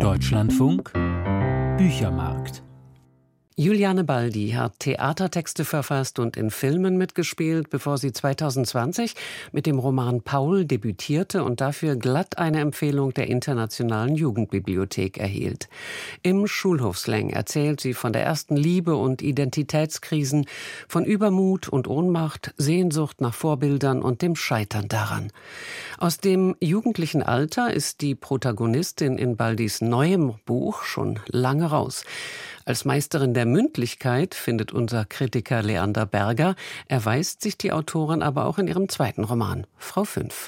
Deutschlandfunk Büchermarkt. Juliane Baldi hat Theatertexte verfasst und in Filmen mitgespielt, bevor sie 2020 mit dem Roman Paul debütierte und dafür glatt eine Empfehlung der Internationalen Jugendbibliothek erhielt. Im Schulhofslang erzählt sie von der ersten Liebe und Identitätskrisen, von Übermut und Ohnmacht, Sehnsucht nach Vorbildern und dem Scheitern daran. Aus dem jugendlichen Alter ist die Protagonistin in Baldis neuem Buch schon lange raus. Als Meisterin der Mündlichkeit, findet unser Kritiker Leander Berger, erweist sich die Autorin aber auch in ihrem zweiten Roman, Frau Fünf.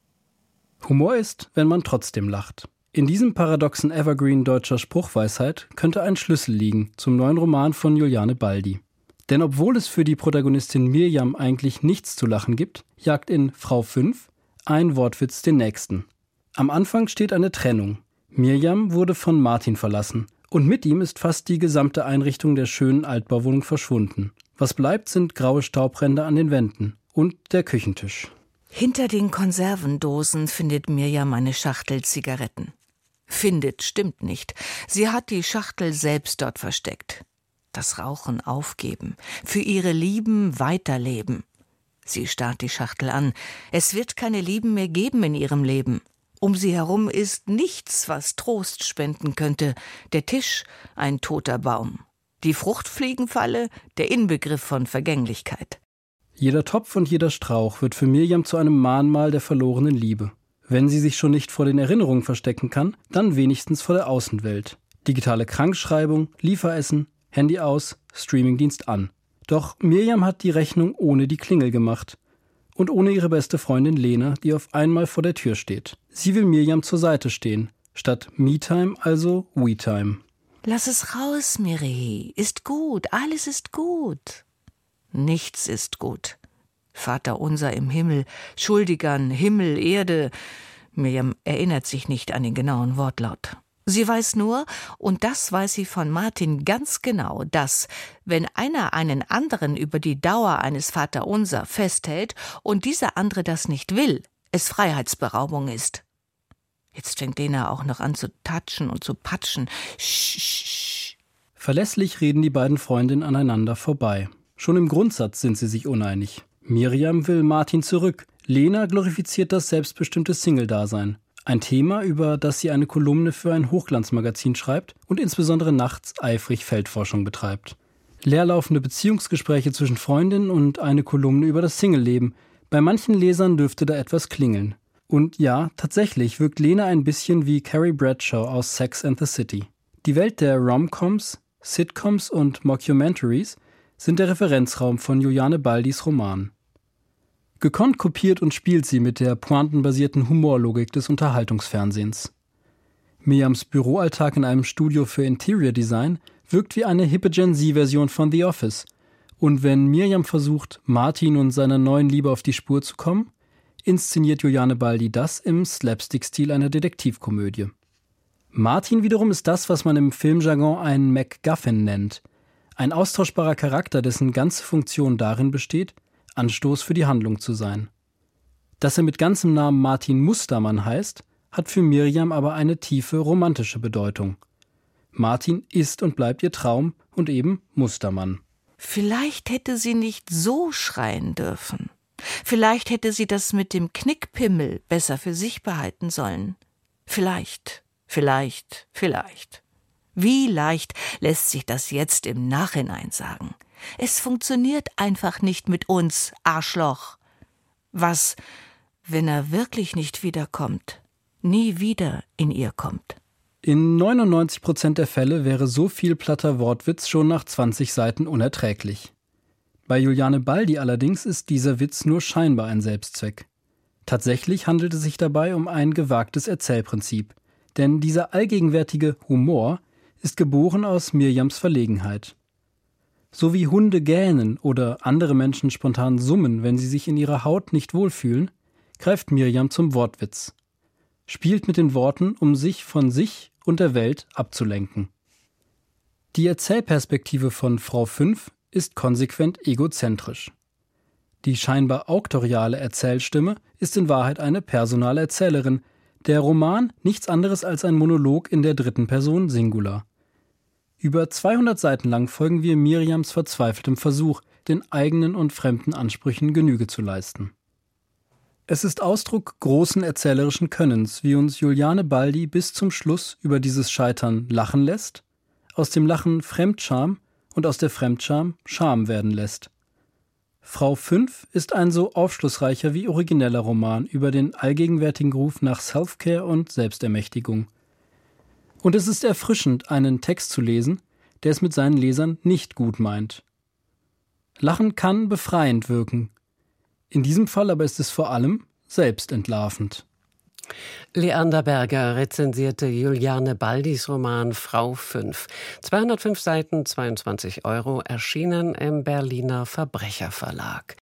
Humor ist, wenn man trotzdem lacht. In diesem paradoxen Evergreen deutscher Spruchweisheit könnte ein Schlüssel liegen zum neuen Roman von Juliane Baldi. Denn obwohl es für die Protagonistin Mirjam eigentlich nichts zu lachen gibt, jagt in Frau Fünf ein Wortwitz den nächsten. Am Anfang steht eine Trennung. Mirjam wurde von Martin verlassen. Und mit ihm ist fast die gesamte Einrichtung der schönen Altbauwohnung verschwunden. Was bleibt, sind graue Staubränder an den Wänden und der Küchentisch. Hinter den Konservendosen findet Mirjam eine Schachtel Zigaretten. Findet stimmt nicht. Sie hat die Schachtel selbst dort versteckt. Das Rauchen aufgeben. Für ihre Lieben weiterleben. Sie starrt die Schachtel an. Es wird keine Lieben mehr geben in ihrem Leben. Um sie herum ist nichts, was Trost spenden könnte. Der Tisch, ein toter Baum. Die Fruchtfliegenfalle, der Inbegriff von Vergänglichkeit. Jeder Topf und jeder Strauch wird für Mirjam zu einem Mahnmal der verlorenen Liebe. Wenn sie sich schon nicht vor den Erinnerungen verstecken kann, dann wenigstens vor der Außenwelt. Digitale Krankschreibung, Lieferessen, Handy aus, Streamingdienst an. Doch Mirjam hat die Rechnung ohne die Klingel gemacht. Und ohne ihre beste Freundin Lena, die auf einmal vor der Tür steht. Sie will Mirjam zur Seite stehen. Statt Me-Time also We-Time. Lass es raus, Miri. Ist gut, alles ist gut. Nichts ist gut. Vater unser im Himmel, Schuldigern, Himmel, Erde. Mirjam erinnert sich nicht an den genauen Wortlaut. Sie weiß nur, und das weiß sie von Martin ganz genau, dass, wenn einer einen anderen über die Dauer eines Vaterunser festhält und dieser andere das nicht will, es Freiheitsberaubung ist. Jetzt fängt Lena auch noch an zu tatschen und zu patschen. Sch. Verlässlich reden die beiden Freundinnen aneinander vorbei. Schon im Grundsatz sind sie sich uneinig. Mirjam will Martin zurück. Lena glorifiziert das selbstbestimmte Single-Dasein. Ein Thema, über das sie eine Kolumne für ein Hochglanzmagazin schreibt und insbesondere nachts eifrig Feldforschung betreibt. Leerlaufende Beziehungsgespräche zwischen Freundinnen und eine Kolumne über das Singleleben. Bei manchen Lesern dürfte da etwas klingeln. Und ja, tatsächlich wirkt Lena ein bisschen wie Carrie Bradshaw aus Sex and the City. Die Welt der Rom-Coms, Sitcoms und Mockumentaries sind der Referenzraum von Juliane Baldis Roman. Gekonnt kopiert und spielt sie mit der pointenbasierten Humorlogik des Unterhaltungsfernsehens. Mirjams Büroalltag in einem Studio für Interior Design wirkt wie eine hippe Gen-Z-Version von The Office. Und wenn Mirjam versucht, Martin und seiner neuen Liebe auf die Spur zu kommen, inszeniert Juliane Baldi das im Slapstick-Stil einer Detektivkomödie. Martin wiederum ist das, was man im Filmjargon einen MacGuffin nennt. Ein austauschbarer Charakter, dessen ganze Funktion darin besteht, Anstoß für die Handlung zu sein. Dass er mit ganzem Namen Martin Mustermann heißt, hat für Mirjam aber eine tiefe romantische Bedeutung. Martin ist und bleibt ihr Traum und eben Mustermann. Vielleicht hätte sie nicht so schreien dürfen. Vielleicht hätte sie das mit dem Knickpimmel besser für sich behalten sollen. Vielleicht. Wie leicht lässt sich das jetzt im Nachhinein sagen? Es funktioniert einfach nicht mit uns, Arschloch. Was, wenn er wirklich nicht wiederkommt, nie wieder in ihr kommt? In 99% der Fälle wäre so viel platter Wortwitz schon nach 20 Seiten unerträglich. Bei Juliane Baldi allerdings ist dieser Witz nur scheinbar ein Selbstzweck. Tatsächlich handelt es sich dabei um ein gewagtes Erzählprinzip. Denn dieser allgegenwärtige Humor ist geboren aus Mirjams Verlegenheit. So wie Hunde gähnen oder andere Menschen spontan summen, wenn sie sich in ihrer Haut nicht wohlfühlen, greift Mirjam zum Wortwitz. Spielt mit den Worten, um sich von sich und der Welt abzulenken. Die Erzählperspektive von Frau Fünf ist konsequent egozentrisch. Die scheinbar auktoriale Erzählstimme ist in Wahrheit eine personale Erzählerin, Der Roman nichts anderes als ein Monolog in der dritten Person Singular. Über 200 Seiten lang folgen wir Miriams verzweifeltem Versuch, den eigenen und fremden Ansprüchen Genüge zu leisten. Es ist Ausdruck großen erzählerischen Könnens, wie uns Juliane Baldi bis zum Schluss über dieses Scheitern lachen lässt, aus dem Lachen Fremdscham und aus der Fremdscham Scham werden lässt. Frau 5 ist ein so aufschlussreicher wie origineller Roman über den allgegenwärtigen Ruf nach Self-Care und Selbstermächtigung. Und es ist erfrischend, einen Text zu lesen, der es mit seinen Lesern nicht gut meint. Lachen kann befreiend wirken. In diesem Fall aber ist es vor allem selbstentlarvend. Leander Berger rezensierte Juliane Baldis Roman Frau 5. 205 Seiten, 22 €, erschienen im Berliner Verbrecherverlag.